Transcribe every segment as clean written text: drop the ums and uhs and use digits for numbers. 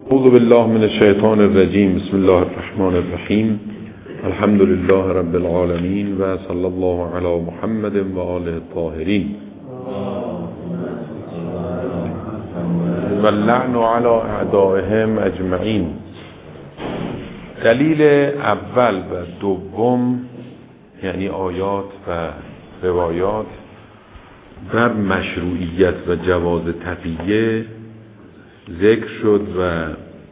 اعوذ بالله من الشیطان الرجیم. بسم الله الرحمن الرحیم. الحمد لله رب العالمین و صلی الله علی محمد و آله الطاهرین و اللعن علی اعدائهم اجمعین. دلیل اول و دوم، یعنی آیات و روایات، بر مشروعیت و جواز تقیه ذکر شد و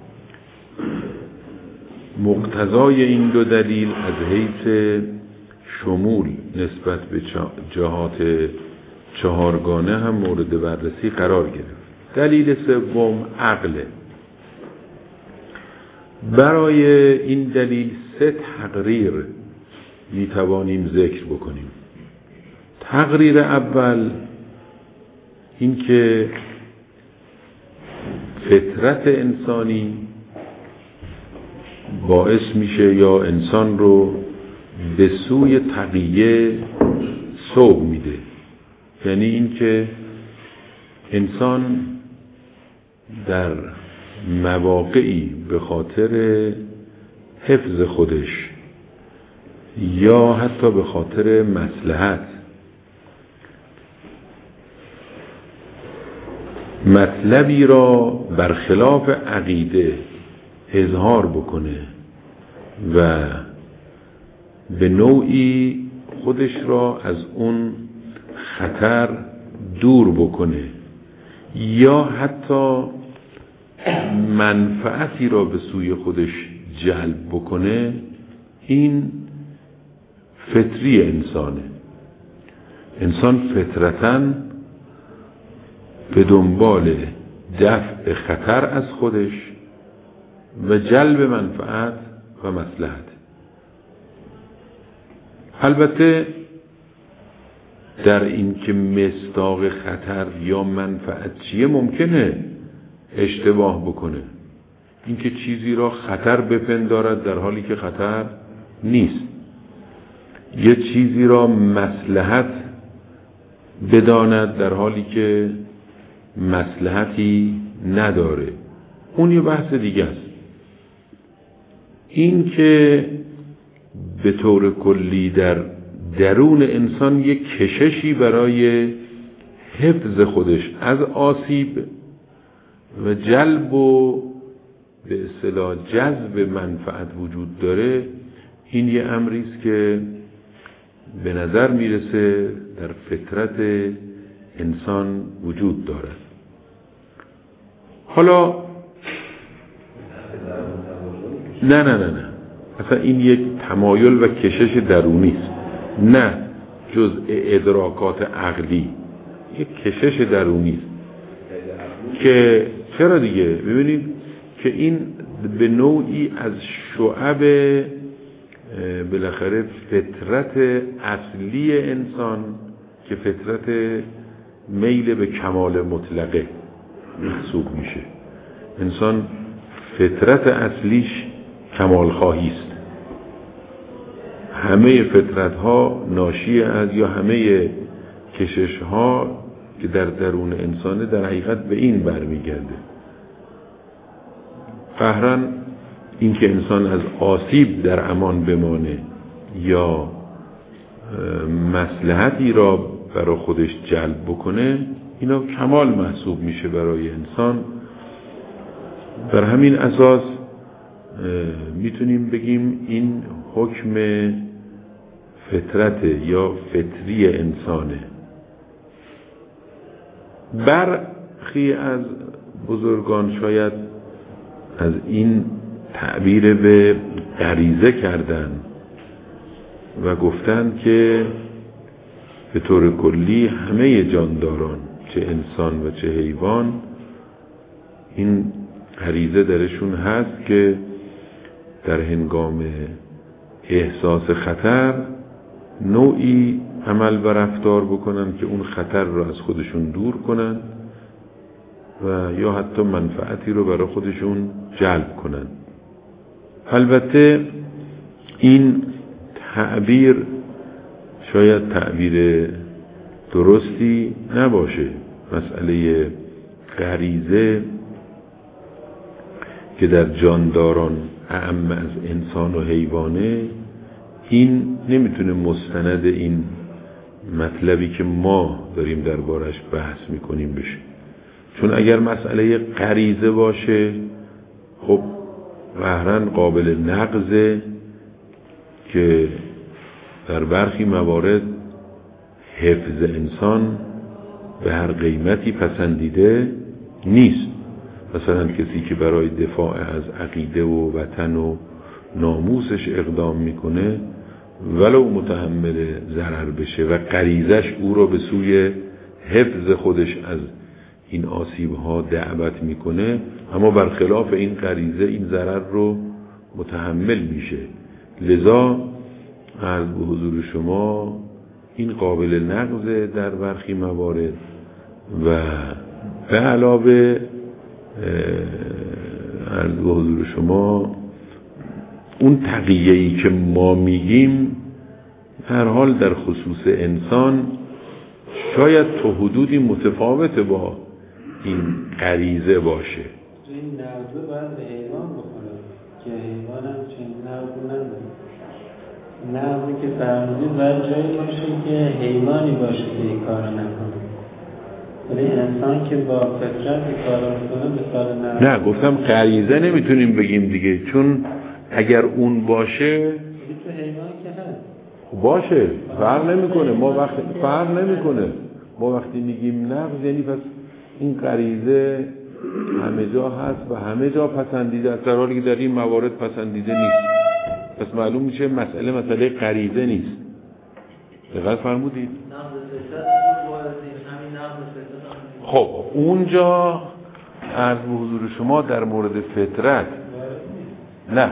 مقتضای این دو دلیل از حیث شمول نسبت به جهات چهارگانه هم مورد بررسی قرار گرفت. دلیل سوم عقله. برای این دلیل 3 تقریر می توانیم ذکر بکنیم. تقریر اول این که فطرت انسانی باعث میشه یا انسان رو به سوی تقیه سوق میده، یعنی این که انسان در مواقعی به خاطر حفظ خودش یا حتی به خاطر مصلحت مطلبی را برخلاف عقیده اظهار بکنه و به نوعی خودش را از اون خطر دور بکنه یا حتی منفعتی را به سوی خودش جلب بکنه، این فطری انسانه. انسان فطرتاً به دنبال دفع خطر از خودش و جلب منفعت و مصلحت. البته در این که مصداق خطر یا منفعت چیه ممکنه اشتباه بکنه، این که چیزی را خطر بپندارد در حالی که خطر نیست، یه چیزی را مصلحت بداند در حالی که مصلحتی نداره، اون یه بحث دیگه است. این که به طور کلی در درون انسان یک کششی برای حفظ خودش از آسیب و جلب و به اصطلاح جذب منفعت وجود داره، این یه امری است که به نظر میرسه در فطرت انسان وجود دارد. حالا نه اصلا این یک تمایل و کشش درونی است، نه جزء ادراکات عقلی، یک کشش درونی است که چرا دیگه ببینید که این به نوعی از شعب بالاخره فطرت اصلی انسان که فطرت میل به کمال مطلقه محسوب میشه. انسان فطرت اصلیش کمال خواهی است. همه فطرت ها ناشی از یا همه کشش ها که در درون انسانه در حقیقت به این برمیگرده. قهراً این که انسان از آسیب در امان بمانه یا مصلحتی را برای خودش جلب بکنه، اینا کمال محسوب میشه برای انسان. بر همین اساس میتونیم بگیم این حکم فطرت یا فطری انسانه. برخی از بزرگان شاید از این تعبیر به غریزه کردن و گفتن که به طور کلی همه جانداران، چه انسان و چه حیوان، این غریزه درشون هست که در هنگام احساس خطر نوعی عمل و رفتار بکنن که اون خطر رو از خودشون دور کنن و یا حتی منفعتی رو برای خودشون جلب کنن. البته این تعبیر شاید تعبیر درستی نباشه. مسئله غریزه که در جانداران اعم از انسان و حیوانه، این نمیتونه مستند این مطلبی که ما داریم دربارش بحث میکنیم بشه. چون اگر مسئله غریزه باشه خب قهرن قابل نقضه که در برخی موارد حفظ انسان به هر قیمتی پسندیده نیست. مثلا کسی که برای دفاع از عقیده و وطن و ناموسش اقدام میکنه ولو متحمل ضرر بشه و غریزش او رو به سوی حفظ خودش از این آسیب‌ها دعوت میکنه، اما برخلاف این غریزه این ضرر رو متحمل میشه. لذا عرض به حضور شما این قابل نقضه در برخی موارد و به علاوه عرض به حضور شما اون تقیه‌ای که ما میگیم هر حال در خصوص انسان شاید تا حدودی متفاوت با این غریزه باشه. این نقضه باید به حیوان بخوره که حیوان هم چنین نقضی نداره. نقضی که فرمودید باید جایی باشه که حیوانی باشه که این کار نکنه، ولی انسان که با فطرت این کار کنه به کار نقض. نه گفتم غریزه نمیتونیم بگیم دیگه، چون اگر اون باشه تو حیوان که هست باشه فرق نمیکنه. ما وقتی میگیم نقض یعنی پس این غریزه همه جا هست و همه جا پسندیده است، در حالی که در این موارد پسندیده نیست. پس معلوم میشه مسئله غریزه نیست. دقیق فرمودید؟ خب اونجا عرض به حضور شما در مورد فطرت نه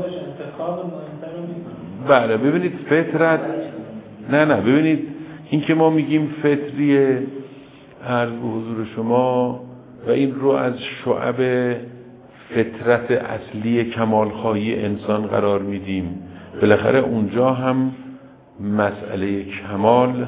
بله ببینید فطرت نه ببینید این که ما میگیم فطریه عرض به حضور شما و این رو از شعب فطرت اصلی کمالخواهی انسان قرار میدیم، بالاخره اونجا هم مسئله کمال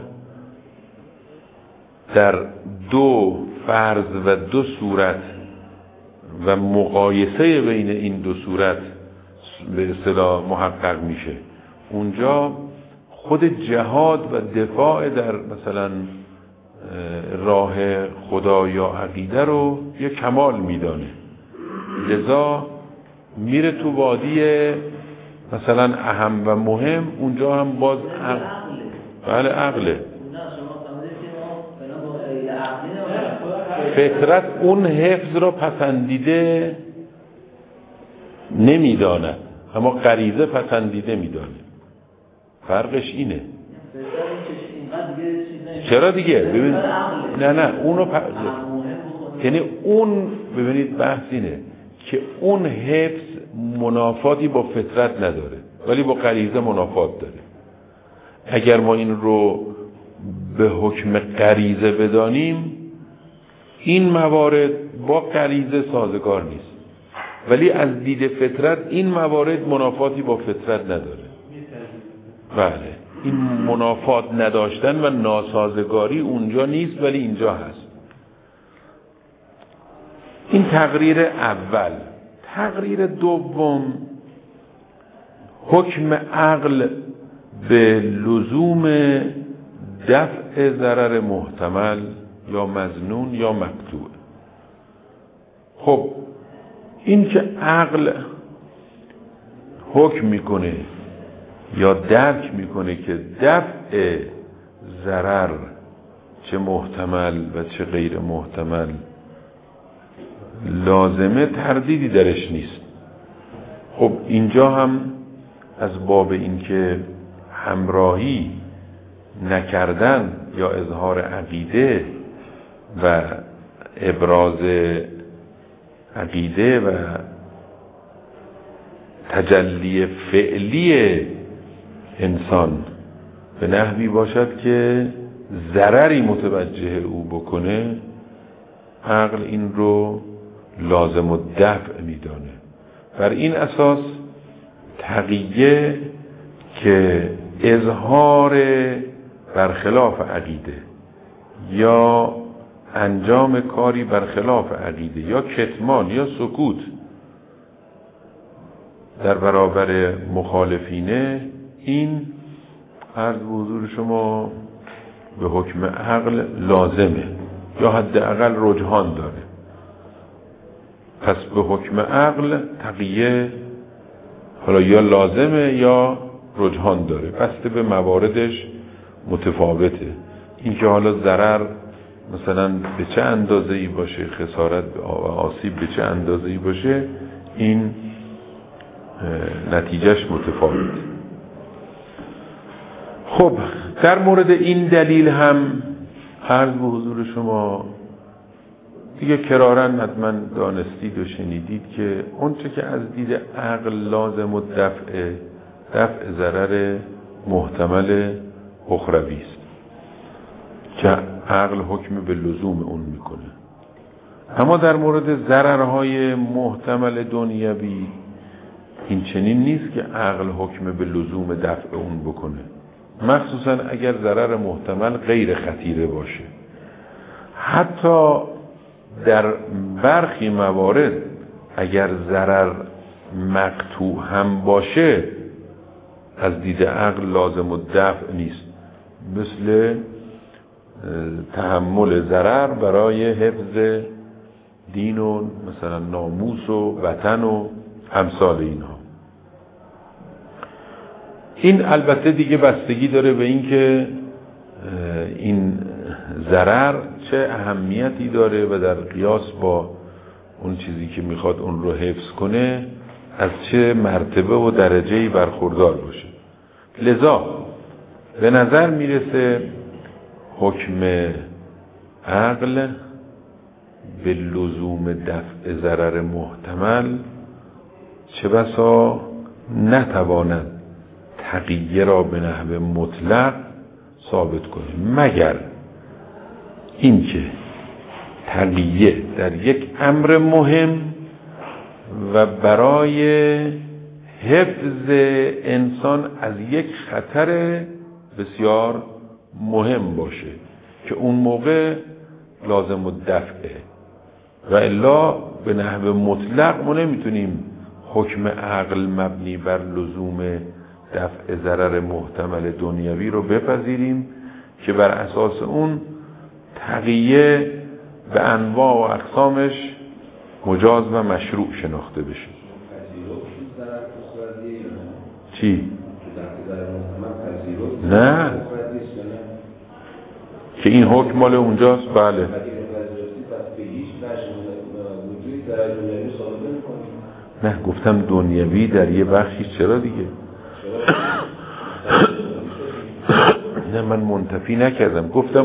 در دو فرض و دو صورت و مقایسه بین این دو صورت به اصطلاح محقق میشه. اونجا خود جهاد و دفاع در مثلا راه خدا یا عقیده رو یک کمال میدانه، لذا میره تو وادی مثلا اهم و مهم، اونجا هم باز بله عقله. فطرت اون حفظ رو پسندیده نمیداند، اما غریزه پسندیده میدانه. فرقش اینه. چرا دیگه؟ ببین نه اونو یعنی اون ببینید بحث اینه که اون حفظ منافاتی با فطرت نداره ولی با غریزه منافات داره. اگر ما این رو به حکم غریزه بدانیم این موارد با غریزه سازگار نیست، ولی از دید فطرت این موارد منافاتی با فطرت نداره. بله این منافات نداشتن و ناسازگاری اونجا نیست ولی اینجا هست. این تقریر اول. تقریر دوم، حکم عقل به لزوم دفع ضرر محتمل یا مظنون یا مقطوع. خب این که عقل حکم میکنه یا درک میکنه که دفع ضرر چه محتمل و چه غیر محتمل لازمه، تردیدی درش نیست. خب اینجا هم از باب این که همراهی نکردن یا اظهار عقیده و ابراز عقیده و تجلی فعلی انسان به نحوی باشد که ضرری متوجه او بکنه، عقل این رو لازم و دفع میدانه. بر این اساس تقیه که اظهار برخلاف عقیده یا انجام کاری برخلاف عقیده یا کتمان یا سکوت در برابر مخالفینه، این عرض به حضور شما به حکم عقل لازمه یا حداقل رجحان داره. پس به حکم عقل تقیه حالا یا لازمه یا رجحان داره، بسته به مواردش متفاوته. این که حالا ضرر مثلا به چه اندازه‌ای باشه، خسارت و آسیب به چه اندازه‌ای باشه، این نتیجهش متفاوته. خب در مورد این دلیل هم عرض به حضور شما دیگه کرارن حتما دانستید و شنیدید که اونچه که از دید عقل لازم و دفع ضرر محتمل اخروی است که عقل حکم به لزوم اون میکنه. اما در مورد ضررهای محتمل دنیوی این چنین نیست که عقل حکم به لزوم دفع اون بکنه، مخصوصا اگر ضرر محتمل غیر خطیره باشه. حتی در برخی موارد اگر ضرر مقطوع هم باشه از دید عقل لازم و دفع نیست، مثل تحمل ضرر برای حفظ دین و مثلا ناموس و وطن و امثال اینها. این البته دیگه بستگی داره به این که این ضرر چه اهمیتی داره و در قیاس با اون چیزی که میخواد اون رو حفظ کنه از چه مرتبه و درجه‌ای برخوردار باشه. لذا به نظر میرسه حکم عقل به لزوم دفع ضرر محتمل چه بسا نتواند تقیه را به نحو مطلق ثابت کنه، مگر اینکه تقیه در یک امر مهم و برای حفظ انسان از یک خطر بسیار مهم باشه که اون موقع لازم و دفعه، و الا به نحو مطلق ما نمیتونیم حکم عقل مبنی بر لزوم دفع ضرر محتمل دنیوی رو بپذیریم که بر اساس اون تقیه به انواع و اقسامش مجاز و مشروع شناخته بشه. چی؟ نه که این حکم مال اونجاست. بله نه گفتم دنیوی در یه بخشی، چرا دیگه نه من منتفی نکردم، گفتم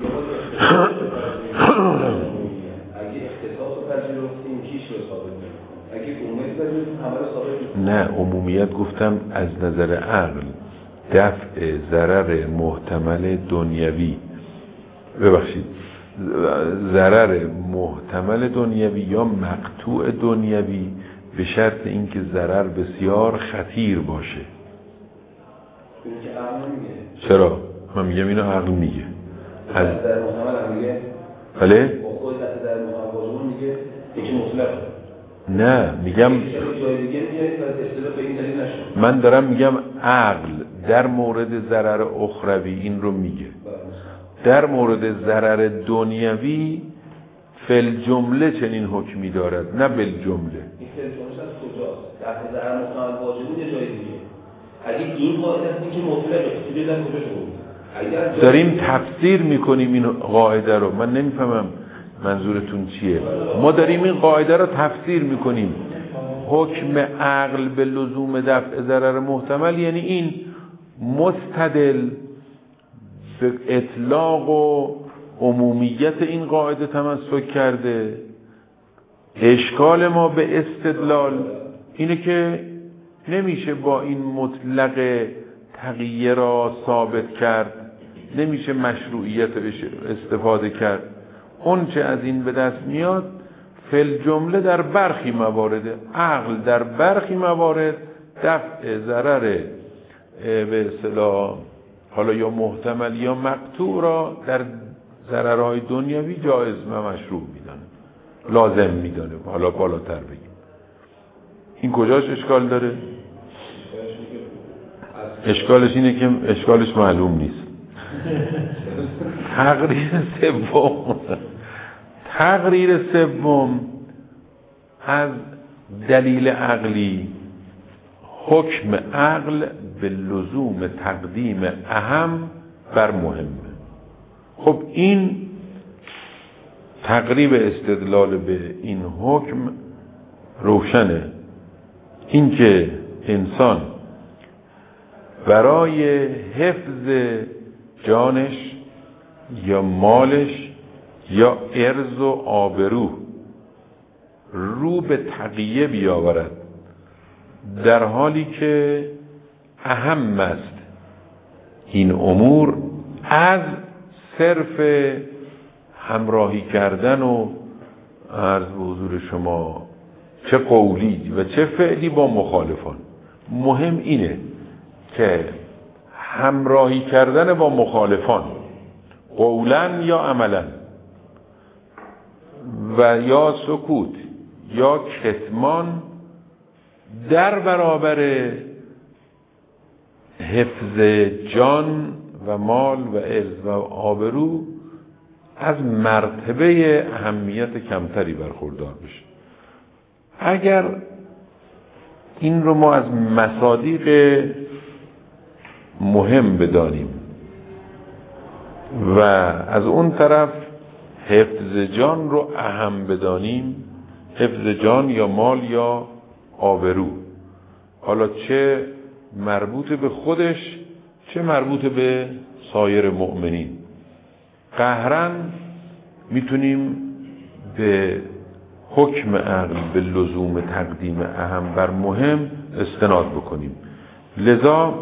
نه عمومیت گفتم از نظر عقل دفع ضرر محتمل دنیوی، ببخشید ضرر محتمل دنیوی یا مقطوع دنیوی به شرط اینکه ضرر بسیار خطیر باشه. چرا؟ من میگم اینو عقل میگه. از ضرر محتمل هم میگه؟ بله؟ نه میگم من دارم میگم عقل در مورد ضرر اخروی این رو میگه، در مورد ضرر دنیوی فل جمله چنین حکمی دارد، نه بل جمله. این فل جملهش از کجاست؟ در ضرر محتمل واجبون یه جای دیگه. اگه این قاعده است که مطلقه چیزی در کجا شد؟ داریم تفسیر میکنیم این قاعده رو، من نمیفهمم منظورتون چیه. ما داریم این قاعده رو تفسیر میکنیم، حکم عقل به لزوم دفع ضرر محتمل یعنی این مستدل به اطلاق و عمومیت این قاعده تمسک کرده. اشکال ما به استدلال اینه که نمیشه با این مطلق تقیه را ثابت کرد، نمیشه مشروعیت استفاده کرد. اون چه از این به دست میاد فل جمله در برخی موارد عقل در برخی موارد دفع ضرر به اصطلاح حالا یا محتمل یا مقطوع را در ضررهای دنیوی جایز و مشروع میدانه، لازم میدانه، حالا بالاتر بگیم. این کجاش اشکال داره؟ اشکالش اینه که اشکالش معلوم نیست. تقریر سوم از دلیل عقلی، حکم عقل به لزوم تقدیم اهم بر مهمه. خب این تقریب استدلال به این حکم روشنه، این که انسان برای حفظ جانش یا مالش یا عرض و آبرو رو به تقیه بیاورد، در حالی که اهم است این امور از صرف همراهی کردن و عرض به حضور شما چه قولی و چه فعلی با مخالفان. مهم اینه که همراهی کردن با مخالفان قولاً یا عملاً و یا سکوت یا کتمان در برابر حفظ جان و مال و عرض و آبرو از مرتبه اهمیت کمتری برخوردار بشه. اگر این رو ما از مصادیق مهم بدانیم و از اون طرف حفظ جان رو اهم بدانیم، حفظ جان یا مال یا آبرو، حالا چه مربوط به خودش چه مربوط به سایر مؤمنین، قهرن میتونیم به حکم عقل به لزوم تقدیم اهم بر مهم استناد بکنیم. لذا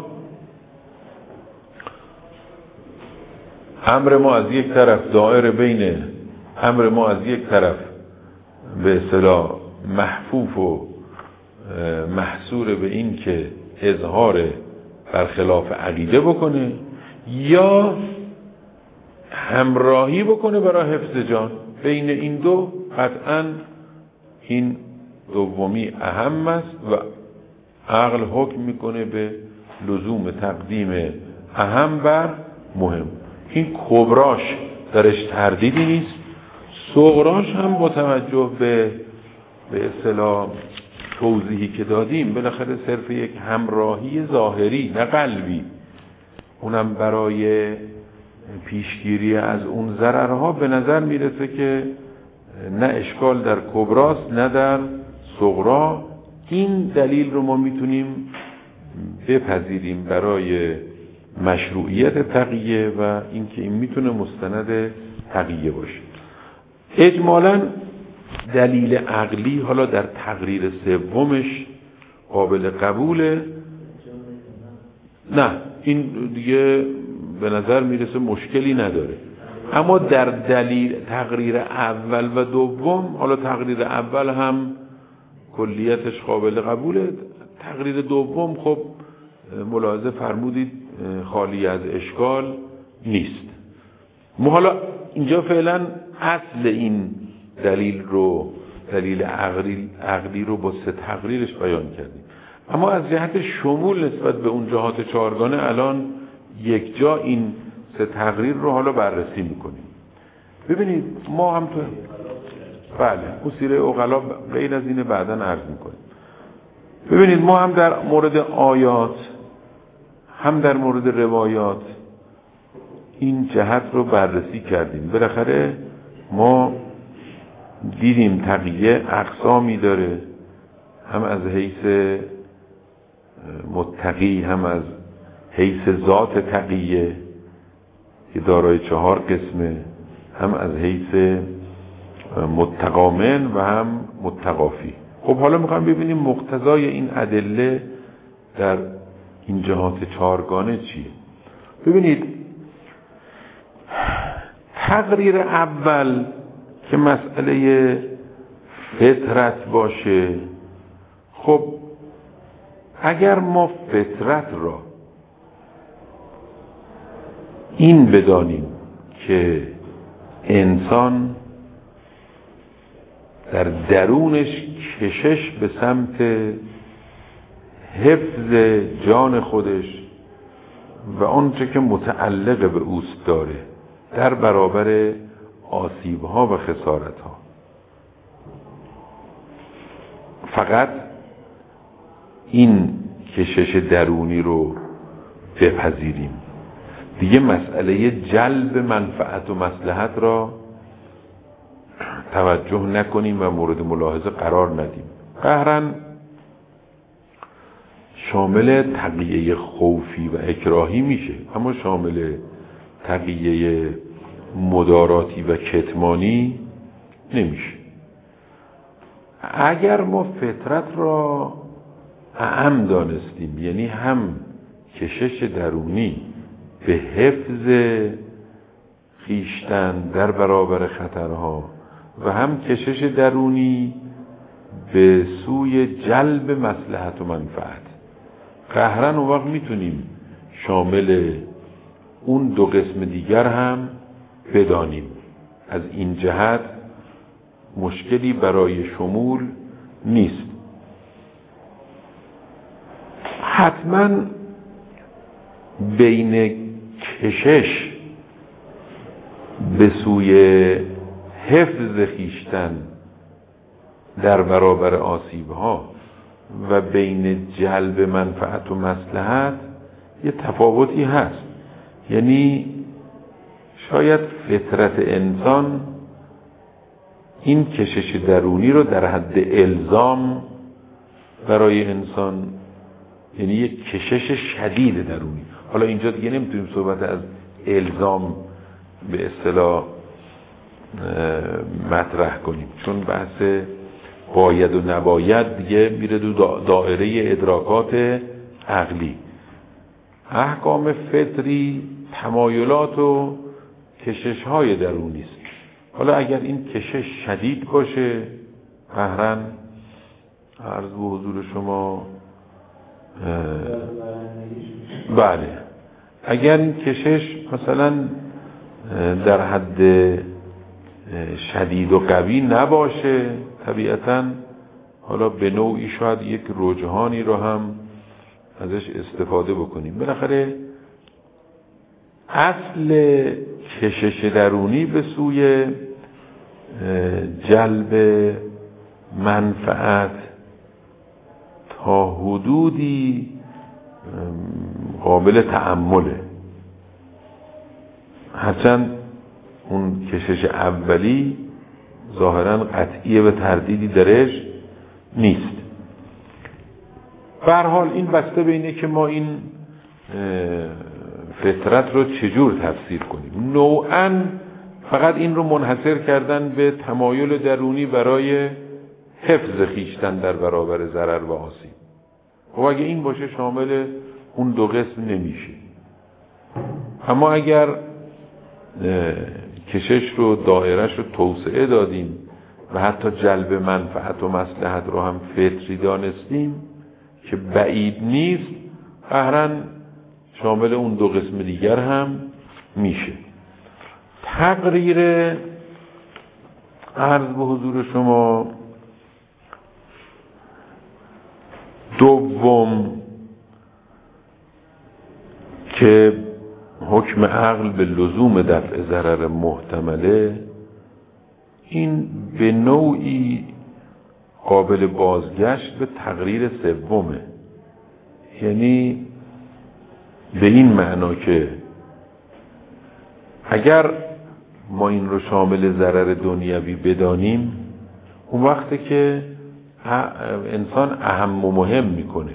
امر ما از یک طرف دائره بین امر ما از یک طرف به اصطلاح محفوف و محصور به این که اظهار برخلاف عقیده بکنه یا همراهی بکنه برای حفظ جان. بین این دو قطعاً این دومی اهم است و عقل حکم میکنه به لزوم تقدیم اهم بر مهم. این کبراش درش تردیدی نیست، صغراش هم با توجه به اصطلاح توضیحی که دادیم بالاخره صرف یک همراهی ظاهری نه قلبی، اونم برای پیشگیری از اون ضررها به نظر میرسه که نه اشکال در کبراست نه در صغرا. این دلیل رو ما میتونیم بپذیریم برای مشروعیت تقیه و اینکه این میتونه مستند تقیه باشه. اجمالاً دلیل عقلی حالا در تقریر سومش قابل قبوله، نه این دیگه به نظر میرسه مشکلی نداره. اما در دلیل تقریر اول و دوم، حالا تقریر اول هم کلیتش قابل قبوله، تقریر دوم خب ملاحظه فرمودید خالی از اشکال نیست. ما حالا اینجا فعلا اصل این دلیل عقلی رو با سه تقریرش بیان کردیم، اما از جهت شمول نسبت به اون جهات چهارگانه الان یک جا این سه تقریر رو حالا بررسی میکنیم. ببینید ما هم تو بله اون سیره عقلا غیر از اینه بعداً عرض میکنیم. ببینید ما هم در مورد آیات هم در مورد روایات این جهت رو بررسی کردیم. بالاخره ما دیدیم تقیه اقسامی داره، هم از حیث متقی هم از حیث ذات تقیه که دارای 4 قسمه، هم از حیث متقامن و هم متقافی. خب حالا میخوایم ببینیم مقتضای این ادله در این جهات چهارگانه چیه. ببینید تقریر اول که مسئله فطرت باشه، خب اگر ما فطرت را این بدانیم که انسان در درونش کشش به سمت حفظ جان خودش و آنچه که متعلق به اوست داره در برابر آسیب‌ها و خسارت‌ها. فقط این کشش درونی رو بپذیریم، دیگه مسئله جلب منفعت و مصلحت را توجه نکنیم و مورد ملاحظه قرار ندیم. قهراً شامل تقیه خوفی و اکراهی میشه، اما شامل تقیه مداراتی و کتمانی نمیشه. اگر ما فطرت را اعم دانستیم، یعنی هم کشش درونی به حفظ خویشتن در برابر خطرها و هم کشش درونی به سوی جلب مصلحت و منفعت، قهراً اون وقت میتونیم شامل اون دو قسم دیگر هم بدانیم. از این جهت مشکلی برای شمول نیست. حتما بین کشش به سوی حفظ خویشتن در برابر آسیب‌ها و بین جلب منفعت و مصلحت یه تفاوتی هست. یعنی شاید فطرت انسان این کشش درونی رو در حد الزام برای انسان، یعنی یک کشش شدید درونی. حالا اینجا دیگه نمیتونیم صحبت از الزام به اصطلاح مطرح کنیم، چون بحث باید و نباید دیگه میره دو دائره ادراکات عقلی. احکام فطری تمایلات و کشش های درونی است. حالا اگر این کشش شدید باشه، قهراً عرض به حضور شما بله، اگر این کشش مثلا در حد شدید و قوی نباشه، طبیعتاً حالا به نوعی شاید یک رجحانی رو هم ازش استفاده بکنیم. بالاخره اصل کشش درونی به سوی جلب منفعت تا حدودی قابل تأمله، هرچند اون کشش اولی ظاهراً قطعی به تردیدی درش نیست. به هر حال این بسته به اینه که ما این فطرت رو چجور تفسیر کنیم. نوعاً فقط این رو منحصر کردن به تمایل درونی برای حفظ خویشتن در برابر ضرر و آسیب. و اگه این باشه شامل اون دو قسم نمیشه. اما اگر کشش رو دایرش رو توسعه دادیم و حتی جلب منفعت و مصلحت رو هم فطری دانستیم که بعید نیست، قهراً شامل اون دو قسم دیگر هم میشه. تقریر عرض به حضور شما دوم که حکم عقل به لزوم دفع ضرر محتمله، این به نوعی قابل بازگشت به تقریر سومه. یعنی به این معنا که اگر ما این رو شامل ضرر دنیوی بدانیم، اون وقته که انسان اهم و مهم میکنه.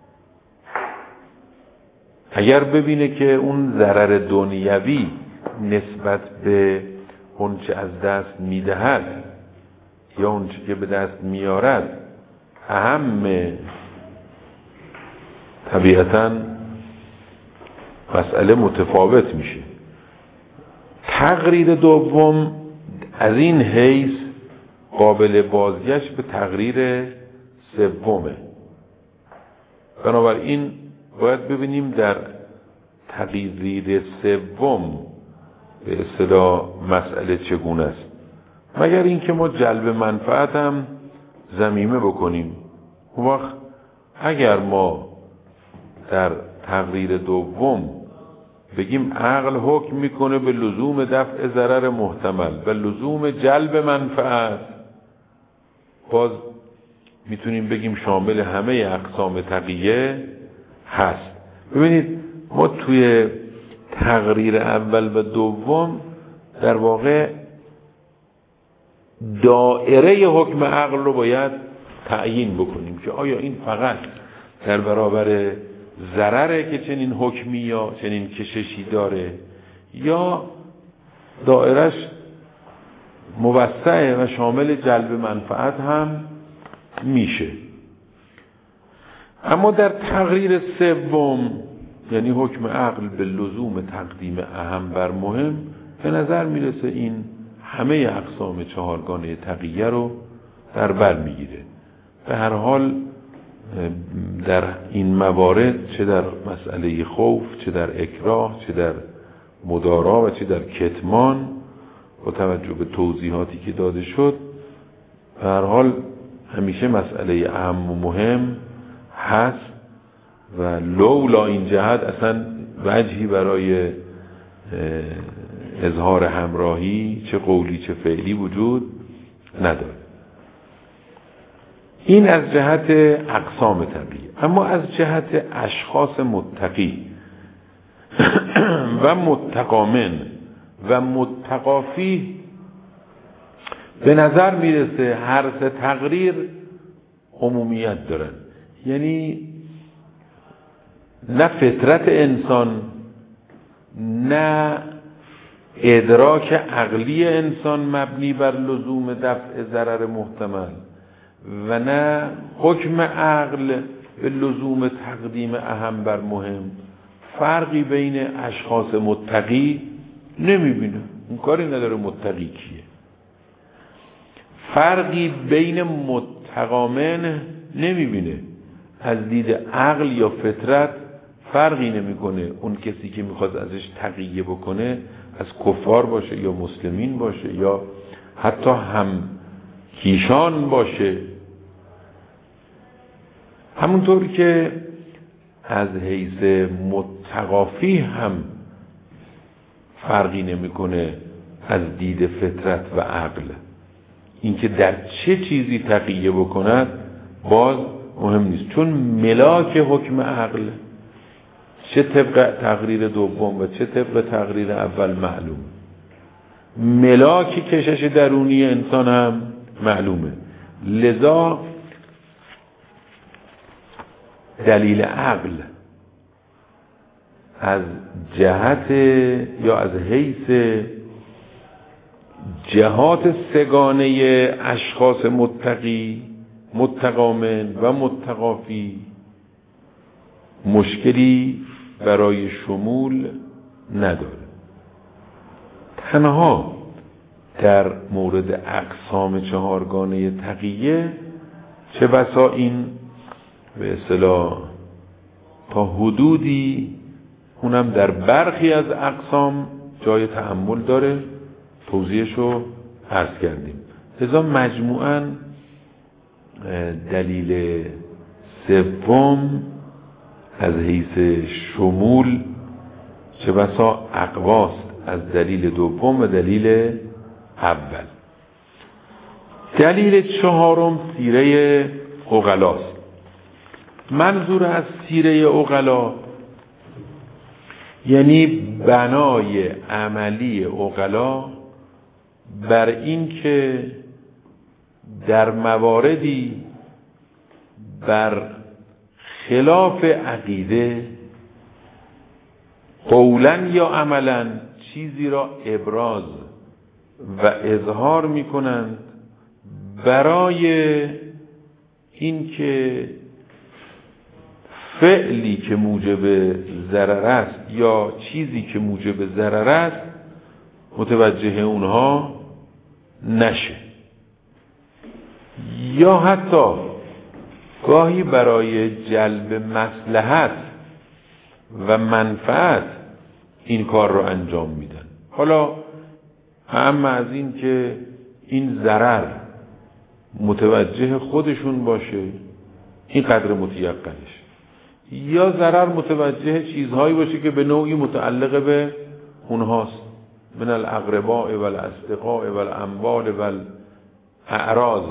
اگر ببینه که اون ضرر دنیوی نسبت به اونچه از دست میدهد یا اونچه که به دست میارد اهم، طبیعتاً مسئله متفاوت میشه. تقریر دوم از این حیث قابل بازگشت به تقریر سومه. بنابراین باید ببینیم در تقریر سوم به اصطلاح مسئله چگونه است مگر اینکه ما جلب منفعت هم ضمیمه بکنیم. اون وقت اگر ما در تقریر دوم بگیم عقل حکم میکنه به لزوم دفع ضرر محتمل و لزوم جلب منفعت، باز میتونیم بگیم شامل همه اقسام تقیه هست. ببینید ما توی تقریر اول و دوم در واقع دائره حکم عقل رو باید تعیین بکنیم که آیا این فقط در برابر ضرره که چنین حکمی یا چنین کششی داره، یا دائرش موسعه و شامل جلب منفعت هم میشه. اما در تقریر سوم، یعنی حکم عقل به لزوم تقدیم اهم بر مهم، به نظر میرسه این همه اقسام چهارگانه تقیه رو در بر میگیره. به هر حال در این موارد، چه در مسئله خوف، چه در اکراه، چه در مدارا و چه در کتمان، با توجه به توضیحاتی که داده شد، به هر حال همیشه مسئله اهم و مهم هست و لولا این جهت اصلا وجهی برای اظهار همراهی چه قولی چه فعلی وجود نداره. این از جهت اقسام تقیه. اما از جهت اشخاص متقی و متقامن و متقافی به نظر میرسه هر سه تقریر عمومیت دارن. یعنی نه فطرت انسان، نه ادراک عقلی انسان مبنی بر لزوم دفع ضرر محتمل و نه حکم عقل به لزوم تقدیم اهم بر مهم فرقی بین اشخاص متقی نمیبینه. اون کاری نداره متقی کیه. فرقی بین متقامن نمیبینه. از دید عقل یا فطرت فرقی نمیکنه اون کسی که میخواد ازش تقیه بکنه از کفار باشه یا مسلمین باشه یا حتی هم کیشان باشه. همونطور که از حیث متقافی هم فرقی نمیکنه از دید فطرت و عقل. اینکه در چه چیزی تقیه بکند باز مهم نیست، چون ملاک حکم عقل چه طبق تقریر دوم و چه طبق تقریر اول معلوم، ملاک کشش درونی انسان هم معلومه. لذا دلیل عقل از جهت یا از حیث جهات سگانه اشخاص متقی، متقامن و متقافی مشکلی برای شمول نداره. تنها در مورد اقسام چهارگانه تقیه چه بسا این به اصطلاح تا حدودی اونم در برخی از اقسام جای تأمل داره، توضیحشو عرض کردیم. لذا مجموعاً دلیل سوم از حیث شمول چه بسا اقواست از دلیل دوم و دلیل اول. دلیل چهارم سیره عقلاست. منظور از سیره عقلا یعنی بنای عملی عقلا بر این که در مواردی بر خلاف عقیده قولاً یا عملاً چیزی را ابراز و اظهار می کنند برای این که فعلی که موجب ضرر است یا چیزی که موجب ضرر است متوجه اونها نشه، یا حتی گاهی برای جلب مصلحت و منفعت این کار رو انجام میدن. حالا اما از این که این ضرر متوجه خودشون باشه، این قدر متیقنش، یا ضرر متوجه چیزهایی باشه که به نوعی متعلق به اونهاست، من الاقرباء و الاصدقاء و الاموال و الاعراض.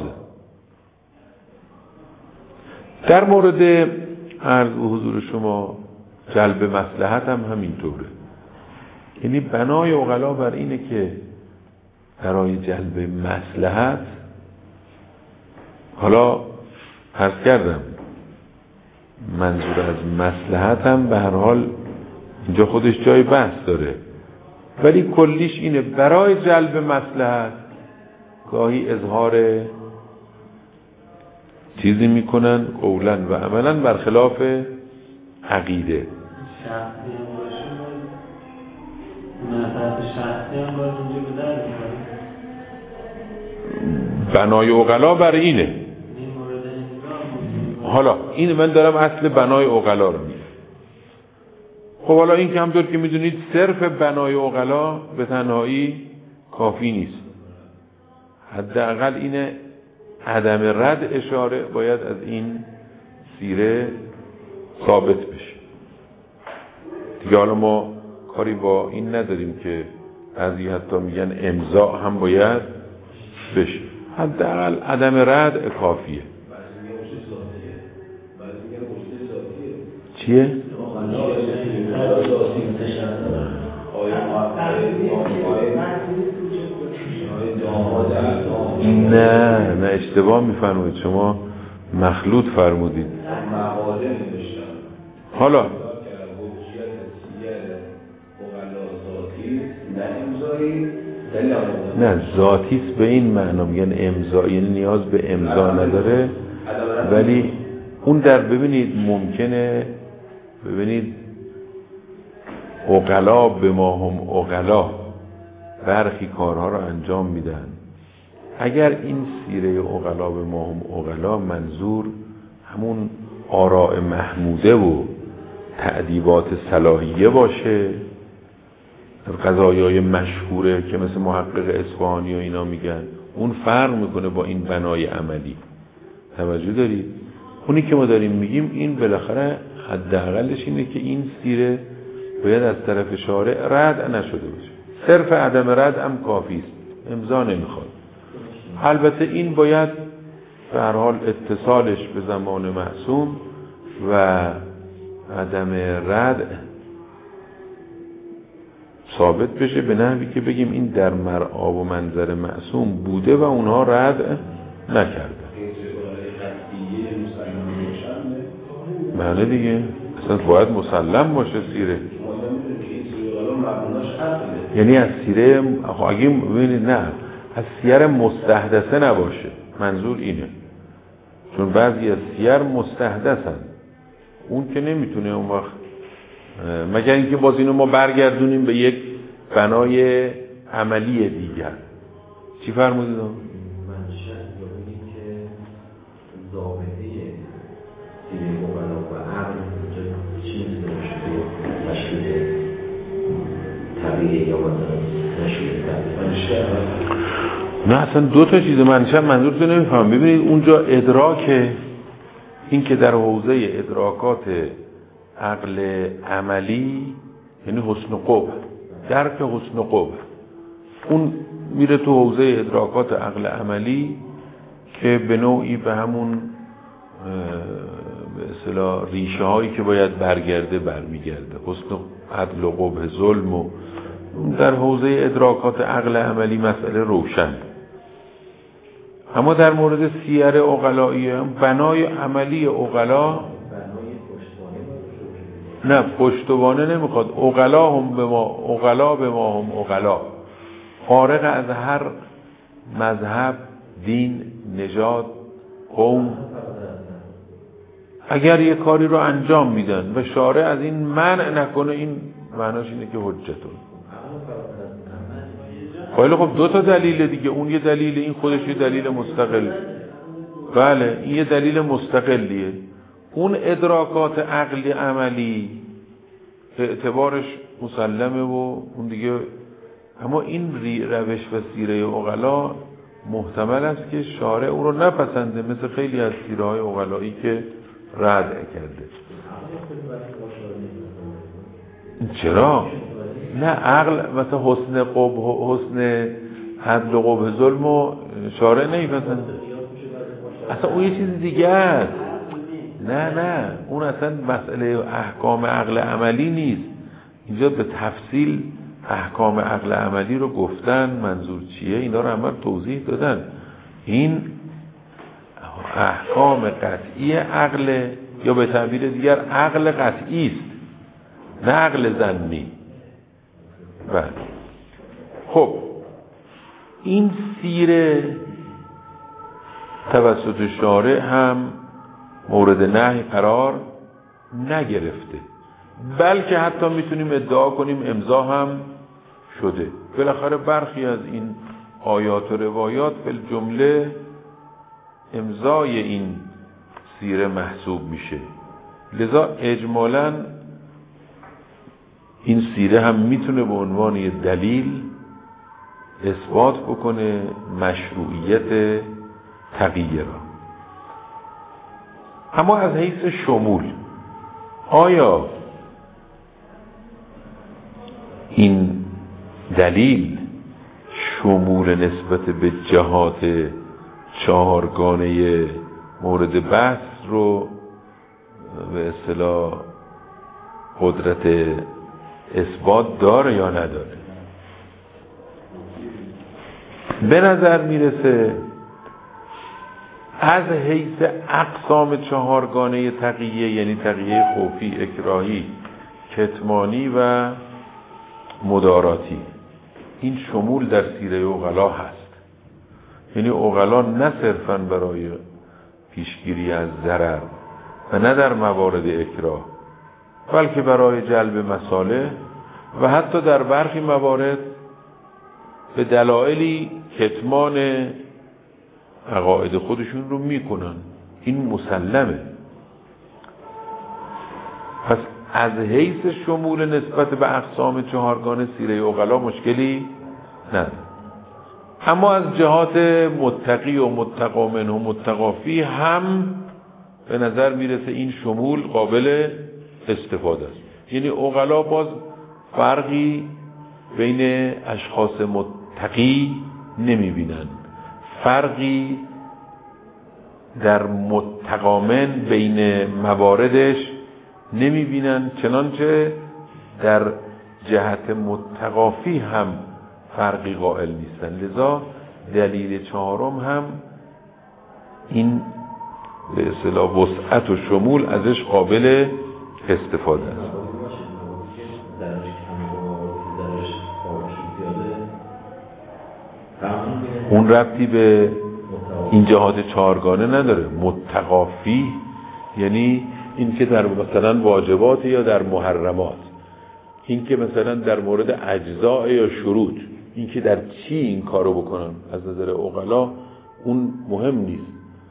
در مورد عرض و حضور شما جلب مصلحت هم همینطوره. یعنی بنای عقلا بر اینه که برای جلب مصلحت، حالا عرض کردم منظور از مصلحت هم به هر حال اینجا خودش جای بحث داره، ولی کلیش اینه برای جلب مصلحت گاهی اظهار چیزی میکنن قولا و عملا برخلاف عقیده. شخصی هم باشه منفعت شخصی هم باید اینجا به در می‌خوره. بنای عقلا بر اینه. حالا این من دارم اصل بنای عقلا رو میگم. خب حالا این که همطور که میدونید صرف بنای عقلا به تنهایی کافی نیست. حداقل اینه عدم رد اشاره باید از این سیره ثابت بشه. دیگه حالا ما کاری با این نداریم که بعضی حتی میگن امضا هم باید بشه، حداقل عدم رد کافیه. چیه؟ نه اشتباه میفرمایید، شما مخلوط فرمودید. حالا نه ذاتیست به این معنا میگن امضا، یعنی نیاز به امضا نداره، ولی اون در ببینید ممکنه ببینید عقلا به ما هم عقلا برخی کارها رو انجام میدن. اگر این سیره عقلا به ما هم عقلا منظور همون آراء محموده و تأدیبات صلاحیه باشه، قضایای مشهوره که مثل محقق اصفهانی و اینا میگن، اون فرق میکنه با این بنای عملی. توجه دارید؟ اونی که ما داریم میگیم این بالاخره حداقلش اینه که این سیره باید از طرف شارع رد نشده باشه. صرف عدم رد هم کافی است، امضا نمیخواد. البته این باید به هر حال اتصالش به زمان معصوم و عدم رد ثابت بشه به نحوی که بگیم این در مرعا و منظر معصوم بوده و اونها رد نکرده. بله دیگه، اصلا باید مسلم باشه سیره. یعنی از سیره اگه ببینید نه از سیر مستحدثه نباشه، منظور اینه، چون بعضی از سیر مستحدثن، اون که نمیتونه اون وقت، مگر اینکه باز اینو ما برگردونیم به یک بنای عملی دیگر. چی فرمودید؟ منشأ یا اینی که ضابطه سیره عقلا و عقل چیز نمیشه تشکیل طبیعی یا مثلا نشوده منشأ. نه اصلا دو تا چیز منشأ منظورتون نمیفهم. ببینید اونجا ادراک، این که در حوزه ادراکات عقل عملی یعنی حسن قبح، درک حسن قبح، اون میره تو حوزه ادراکات عقل عملی که به نوعی به همون به اصطلاح ریشه هایی که باید برگرده برمیگرده، حسن عدل و قبح ظلم، و در حوزه ادراکات عقل عملی مسئله روشن. اما در مورد سیر عقلایی هم بنای عملی عقلا نه پشتوانه نمیخواد، عقلا به ما هم عقلا، فارغ از هر مذهب، دین، نژاد، قوم، اگر یه کاری رو انجام میدن و شارع از این منع نکنه، این معناش اینه که حجتون. خیلی خب دو تا دلیل دیگه، اون یه دلیل، این خودش یه دلیل مستقل. بله این یه دلیل مستقلیه. اون ادراکات عقلی عملی اعتبارش مسلمه و اون دیگه. اما این روش و سیره عقلا محتمل است که شارع او رو نپسنده، مثل خیلی از سیره‌های عقلایی که رد کرده. چرا؟ نه عقل مثلا حسن عدل و قبح ظلم و شارع نمیپسنده، اصلا اون یه چیز دیگه است. نه اون اصلا مسئله احکام عقل عملی نیست. اینجا به تفصیل احکام عقل عملی رو گفتن، منظور چیه اینا رو همه توضیح دادن. این احکام قطعی عقل، یا به تعبیر دیگر عقل قطعی است، نه عقل ظنی. بله. خب این سیره توسط شارع هم مورد نهی قرار نگرفته، بلکه حتی میتونیم ادعا کنیم امضا هم شده. بالاخره برخی از این آیات و روایات به جمله امضای این سیره محسوب میشه. لذا اجمالاً این سیره هم میتونه به عنوان یه دلیل اثبات بکنه مشروعیت تقیه را. اما از حیث شمول، آیا این دلیل شمول نسبت به جهات چهارگانه مورد بحث رو به اصطلاح قدرت اثبات داره یا نداره؟ به نظر میرسه از حیث اقسام چهارگانه تقیه، یعنی تقیه خوفی، اکراهی، کتمانی و مداراتی، این شمول در سیره عقلا هست. یعنی عقلا نه صرفاً برای پیشگیری از ضرر و نه در موارد اکراه، بلکه برای جلب مصالح و حتی در برخی موارد به دلایلی کتمان عقاید خودشون رو میکنن. این مسلمه. پس از حیث شمول نسبت به اقسام چهارگانه سیره عقلا مشکلی نداره. اما از جهات متقی و متقا منه و متقا فیه هم به نظر میرسه این شمول قابل استفاده است. یعنی عقلا باز فرقی بین اشخاص متقی نمیبینن، فرقی در متقامن بین مواردش نمیبینن، چنانچه در جهت متقافی هم فرقی قائل نیستن. لذا دلیل چهارم هم این به اصطلاح وسعت و شمول ازش قابل استفاده است. اون ربطی به این جهات چهارگانه نداره. متقافی یعنی این که در مثلا واجبات یا در محرمات، این که مثلا در مورد اجزاء یا شروط، این که در چی این کارو بکنن، از نظر عقلا اون مهم نیست.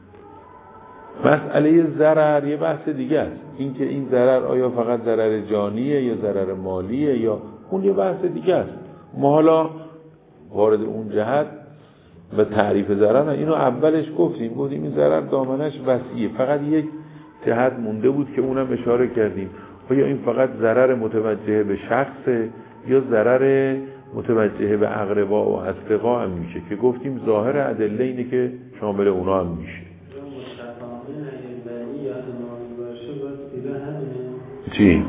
مسئله ضرر یه بحث دیگه است. این که این ضرر آیا فقط ضرر جانیه یا ضرر مالیه، یا اون یه بحث دیگه است. ما حالا وارد اون جهت به تعریف ضرر، اینو اولش گفتیم این ضرر دامنش وسیعه، فقط یک جهت مونده بود که اونم اشاره کردیم. آیا این فقط ضرر متوجه به شخصه یا ضرر متوجه به اقربا و اصدقا هم میشه، که گفتیم ظاهر ادله اینه که شامل اونا هم میشه. چی؟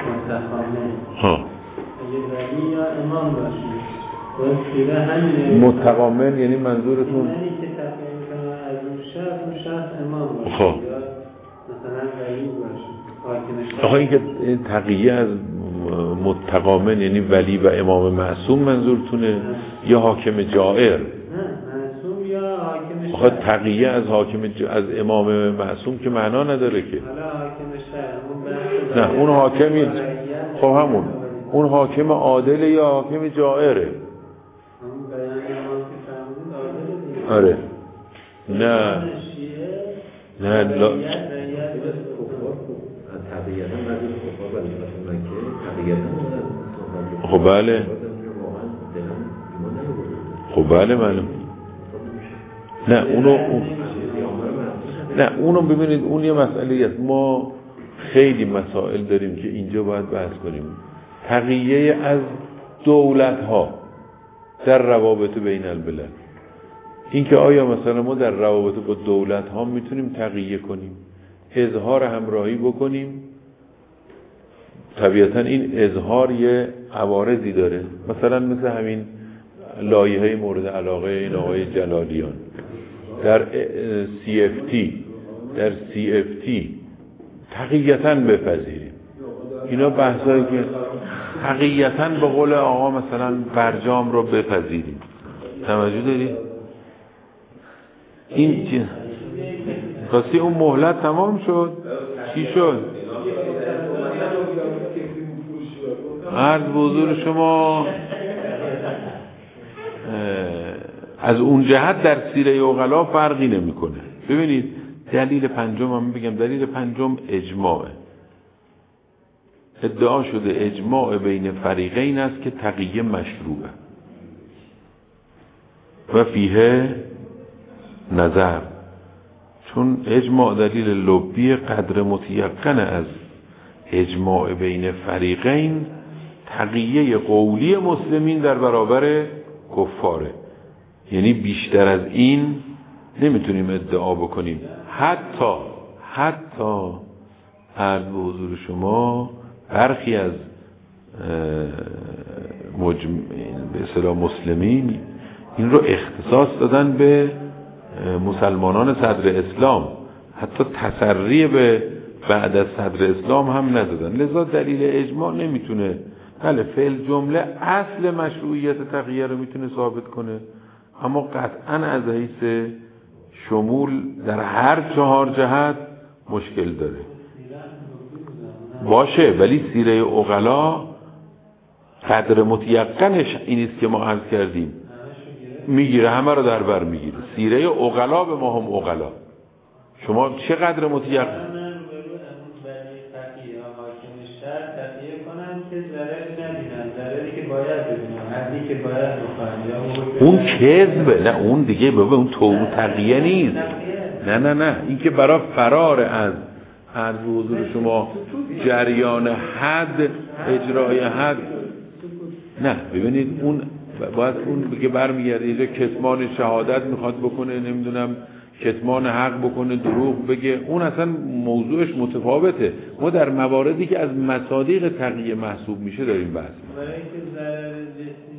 متقامن یعنی منظورتون یعنی که تقریبا از اون شخص امام باشه، خب مثلا ولی باشه. آخه این که تقیه از متقامن یعنی ولی و امام معصوم منظورتونه یا حاکم جائر؟ نه معصوم یا حاکم آخه تقیه از از امام معصوم که معنا نداره که. حالا حاکم شهر نه اون حاکمی، خب همون اون حاکم عادل یا حاکم جائره. آره نه لا خب بله معلوم. نه اونو ببینید، اون یه مسئله است. ما خیلی مسائل داریم که اینجا باید بحث کنیم. تقیه از دولت‌ها در روابط بین الملل، این که آیا مثلا ما در روابط با دولت‌ها میتونیم تقیه کنیم، اظهار همراهی بکنیم. طبیعتا این اظهار یه عوارضی داره، مثلا مثل همین لایحه مورد علاقه این آقای جلالیان در CFT تقییتاً بپذیریم. اینا بحثایی که تقییتاً به قول آقا مثلا برجام رو بپذیریم. توجه داری؟ این چی؟ راستی اون مهلت تمام شد؟ چی شد؟ عرض به حضور شما از اون جهت در سیره عقلا فرقی نمیکنه. ببینید دلیل پنجم هم بگم، دلیل پنجم اجماعه. ادعا شده اجماع بین فریقین است که تقیه مشروعه و فیه نظر، چون اجماع دلیل لبی قدر متیقن از اجماع بین فریقین تقیه قولی مسلمین در برابر کفاره. یعنی بیشتر از این نمیتونیم ادعا بکنیم. حتی عرض به حضور شما برخی از به اصطلاح مسلمین این رو اختصاص دادن به مسلمانان صدر اسلام، حتی تسری به بعد از صدر اسلام هم ندادن. لذا دلیل اجماع نمیتونه، بله فعل جمله اصل مشروعیت تقیه رو میتونه ثابت کنه، اما قطعا از حیث شمول در هر چهار جهت مشکل داره. باشه، ولی سیره عقلا قدر متیقنش اینیست که ما عرض کردیم، میگیره، همه رو در بر میگیره. سیره عقلا به ما هم عقلا. شما چه قدر متیقن اون کذبه؟ نه اون دیگه بابا اون تقیه نیست. نه این که برای فرار از عرض حضور شما جریان حد، اجرای حد، نه ببینید اون باید اون بگه برمیگرده اینجا کتمان شهادت میخواد بکنه، نمیدونم کتمان حق بکنه، دروغ بگه، اون اصلا موضوعش متفاوته. ما در مواردی که از مصادیق تقیه محسوب میشه داریم بحث.